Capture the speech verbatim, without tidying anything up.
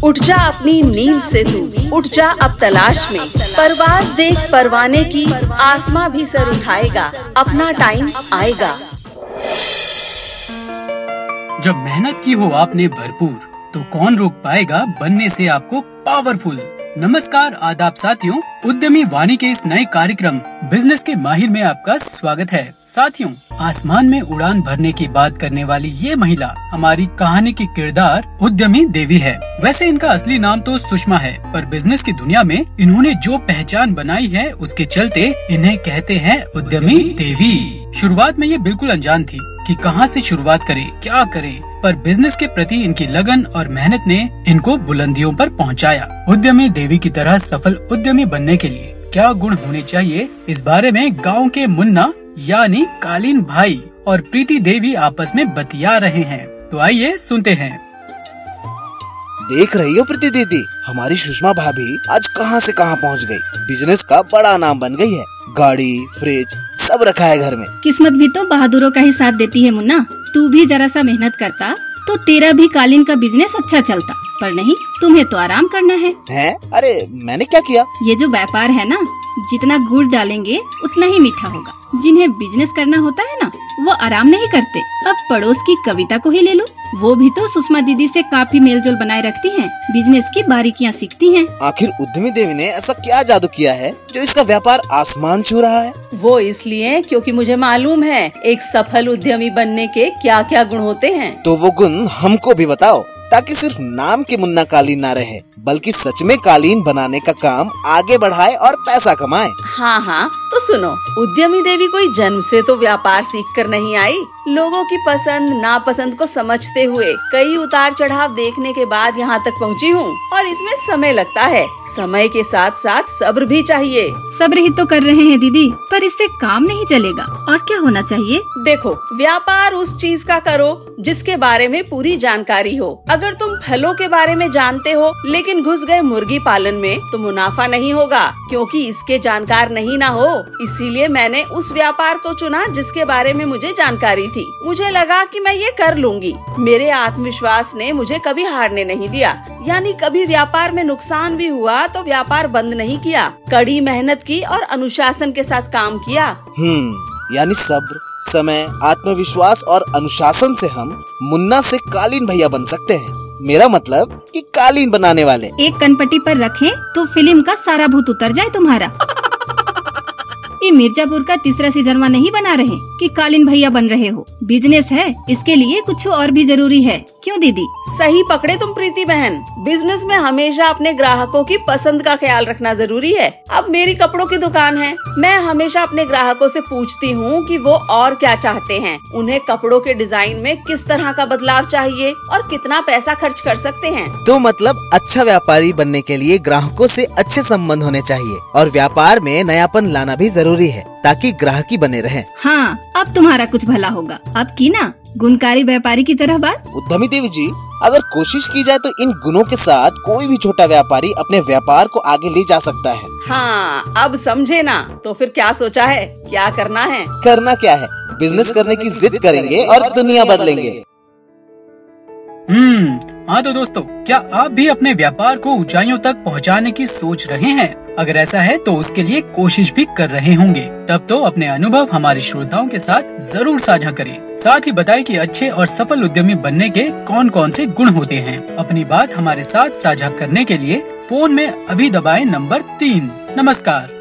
उठ जा अपनी नींद से तू, उठ जा अब तलाश में, परवाज देख परवाने की, आसमां भी सर उठाएगा, अपना टाइम आएगा। जब मेहनत की हो आपने भरपूर, तो कौन रोक पाएगा बनने से आपको पावरफुल। नमस्कार आदाब साथियों, उद्यमी वाणी के इस नए कार्यक्रम बिजनेस के माहिर में आपका स्वागत है। साथियों, आसमान में उड़ान भरने की बात करने वाली ये महिला हमारी कहानी की किरदार उद्यमी देवी है। वैसे इनका असली नाम तो सुषमा है, पर बिजनेस की दुनिया में इन्होंने जो पहचान बनाई है उसके चलते इन्हें कहते हैं उद्यमी देवी। शुरुआत में ये बिल्कुल अनजान थी कि कहां से शुरुआत करें, क्या करें, पर बिजनेस के प्रति इनकी लगन और मेहनत ने इनको बुलंदियों पर पहुंचाया। उद्यमी देवी की तरह सफल उद्यमी बनने के लिए क्या गुण होने चाहिए, इस बारे में गांव के मुन्ना यानी कालीन भाई और प्रीति देवी आपस में बतिया रहे हैं। तो आइए सुनते हैं। देख रही हो प्रीति दीदी, हमारी सुषमा भाभी आज कहां से कहां पहुंच गई। बिजनेस का बड़ा नाम बन गई है, गाड़ी फ्रिज सब रखा है घर में। किस्मत भी तो बहादुरों का ही साथ देती है मुन्ना। तू भी जरा सा मेहनत करता तो तेरा भी कालीन का बिजनेस अच्छा चलता, पर नहीं, तुम्हें तो आराम करना है। हैं? अरे मैंने क्या किया? ये जो व्यापार है ना, जितना गुड़ डालेंगे उतना ही मीठा होगा। जिन्हें बिजनेस करना होता है ना, वो आराम नहीं करते। अब पड़ोस की कविता को ही ले लो, वो भी तो सुषमा दीदी से काफी मेलजोल बनाए रखती हैं, बिजनेस की बारीकियां सीखती हैं। आखिर उद्यमी देवी ने ऐसा क्या जादू किया है जो इसका व्यापार आसमान छू रहा है? वो इसलिए क्योंकि मुझे मालूम है एक सफल उद्यमी बनने के क्या क्या गुण होते हैं। तो वो गुण हमको भी बताओ, ताकि सिर्फ नाम के मुन्ना कालीन ना रहे, बल्कि सच में कालीन बनाने का काम आगे बढ़ाए और पैसा कमाए। हाँ हाँ, तो सुनो, उद्यमी देवी कोई जन्म से तो व्यापार सीख कर नहीं आई। लोगों की पसंद नापसंद को समझते हुए कई उतार चढ़ाव देखने के बाद यहाँ तक पहुँची हूँ, और इसमें समय लगता है। समय के साथ साथ सब्र भी चाहिए। सब्र ही तो कर रहे हैं दीदी, पर इससे काम नहीं चलेगा। और क्या होना चाहिए? देखो, व्यापार उस चीज का करो जिसके बारे में पूरी जानकारी हो। अगर तुम फलों के बारे में जानते हो लेकिन घुस गए मुर्गी पालन में, तो मुनाफा नहीं होगा, क्योंकि इसके जानकार नहीं ना हो। इसीलिए मैंने उस व्यापार को चुना जिसके बारे में मुझे जानकारी थी। मुझे लगा कि मैं ये कर लूंगी। मेरे आत्मविश्वास ने मुझे कभी हारने नहीं दिया। यानी कभी व्यापार में नुकसान भी हुआ तो व्यापार बंद नहीं किया, कड़ी मेहनत की और अनुशासन के साथ काम किया। हम्म यानी सब्र, समय, आत्मविश्वास और अनुशासन से हम मुन्ना से कालीन भैया बन सकते हैं। मेरा मतलब कि कालीन बनाने वाले। एक कनपट्टी पर रखें तो फिल्म का सारा भूत उतर जाए तुम्हारा। ये मिर्जापुर का तीसरा सीजनवा नहीं बना रहे कि कालीन भैया बन रहे हो। बिजनेस है, इसके लिए कुछ और भी जरूरी है। क्यों दीदी? सही पकड़े तुम प्रीति बहन। बिजनेस में हमेशा अपने ग्राहकों की पसंद का ख्याल रखना जरूरी है। अब मेरी कपड़ों की दुकान है, मैं हमेशा अपने ग्राहकों से पूछती हूँ कि वो और क्या चाहते हैं, उन्हें कपड़ों के डिजाइन में किस तरह का बदलाव चाहिए और कितना पैसा खर्च कर सकते हैं। तो मतलब अच्छा व्यापारी बनने के लिए ग्राहकों से अच्छे संबंध होने चाहिए और व्यापार में नयापन लाना भी जरूरी है, ताकि ग्राहकी बने रहे। हाँ, अब तुम्हारा कुछ भला होगा। अब की ना गुणकारी व्यापारी की तरह बात। उद्यमी देवी जी, अगर कोशिश की जाए तो इन गुणों के साथ कोई भी छोटा व्यापारी अपने व्यापार को आगे ले जा सकता है। हाँ, अब समझे ना? तो फिर क्या सोचा है, क्या करना है? करना क्या है, बिजनेस करने की जिद करेंगे और दुनिया बदलेंगे। हम्म हाँ तो दोस्तों, क्या आप भी अपने व्यापार को ऊंचाइयों तक पहुंचाने की सोच रहे हैं? अगर ऐसा है तो उसके लिए कोशिश भी कर रहे होंगे। तब तो अपने अनुभव हमारे श्रोताओं के साथ जरूर साझा करें। साथ ही बताएं कि अच्छे और सफल उद्यमी बनने के कौन कौन से गुण होते हैं। अपनी बात हमारे साथ साझा करने के लिए फोन में अभी दबाएं नंबर तीन। नमस्कार।